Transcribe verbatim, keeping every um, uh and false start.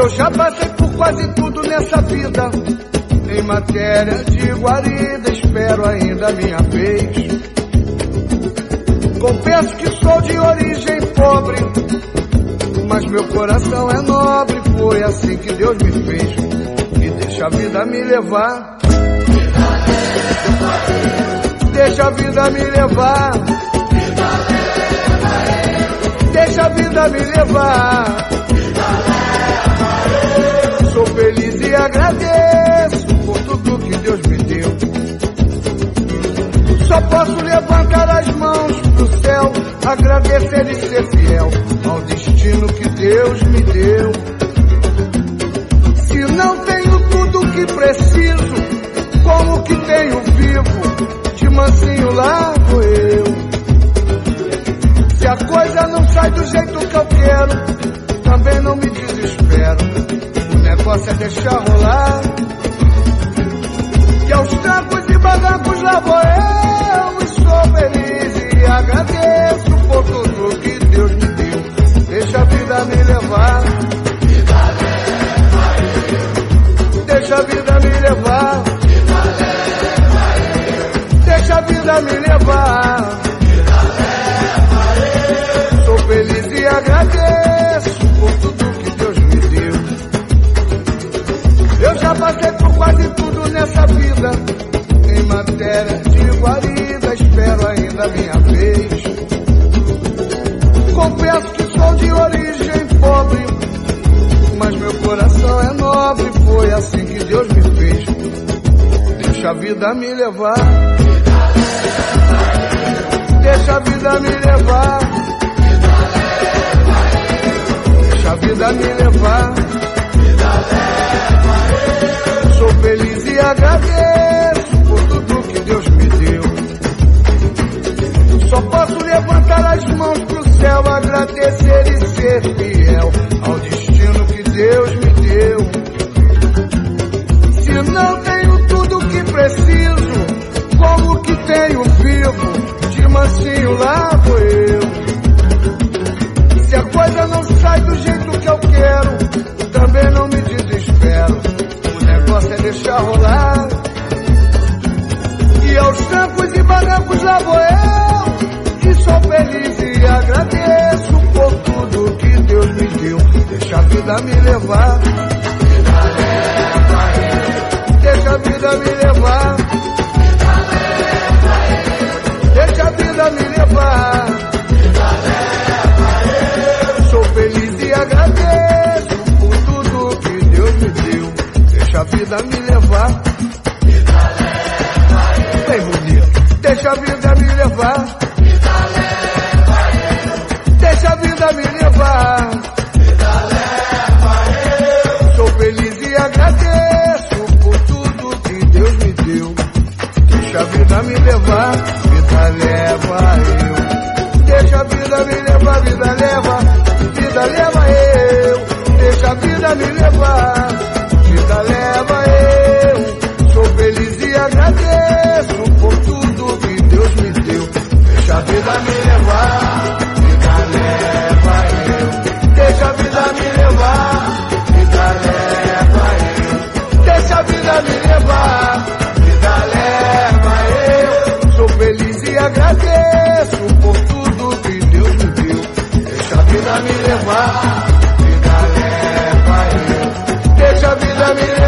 Eu já passei por quase tudo nessa vida. Em matéria de guarida, espero ainda a minha vez. Confesso que sou de origem pobre, mas meu coração é nobre. Foi assim que Deus me fez. E deixa a vida me levar. Deixa a vida me levar. Deixa a vida me levar. Sou feliz e agradeço por tudo que Deus me deu. Só posso levantar as mãos pro céu, agradecer e ser fiel ao destino que Deus me deu. Se não tenho tudo o que preciso, como que tenho vivo, de mansinho lá vou eu. Se a coisa não sai do jeito que eu quero, também não me desespero. O negócio é deixar rolar. E aos trancos e barrancos lá vou eu. E sou feliz e agradeço por tudo que Deus me deu. Deixa a vida me levar. Deixa a vida me levar. Deixa a vida me levar. Sou feliz e agradeço por tudo que Deus me deu. Eu já passei por quase tudo nessa vida. Em matéria de guarida, espero ainda a minha vez. Confesso que sou de origem pobre, mas meu coração é nobre. Foi assim que Deus me fez. Deixa a vida me levar. Deixa a vida me levar. Deixa a vida me levar. Sou feliz e agradeço por tudo que Deus me deu. Só posso levantar as mãos pro céu, agradecer e ser fiel ao destino que Deus me deu. Se não tenho tudo o que preciso, como que tenho vivo, de mansinho lá vou eu. Se a coisa não sai do jeito que eu quero, também não me desespero. O negócio é deixar rolar. E aos trancos e barrancos lá vou eu. E sou feliz e agradeço por tudo que Deus me deu. Deixa a vida me levar. Deixa a vida me levar. Deixa a vida me levar. Sou feliz e agradeço por tudo que Deus me deu. Deixa a vida me levar. Bem bonito. Deixa a vida me levar. Deixa a vida me levar. Sou feliz e agradeço por tudo que Deus me deu. Deixa a vida me levar. Vida leva eu. Deixa a vida me levar. Vida leva. Vida leva eu. Deixa a vida me levar. Vida leva eu. Sou feliz e agradeço por tudo que Deus me deu. Deixa a vida me levar. Vida leva eu. Deixa a vida me levar. Vida leva eu. Deixa a vida me levar. Vida leva eu. Sou feliz e agradeço por tudo que Deus me deu. Deixa a vida me levar. Vida leva eu. Deixa a vida me levar.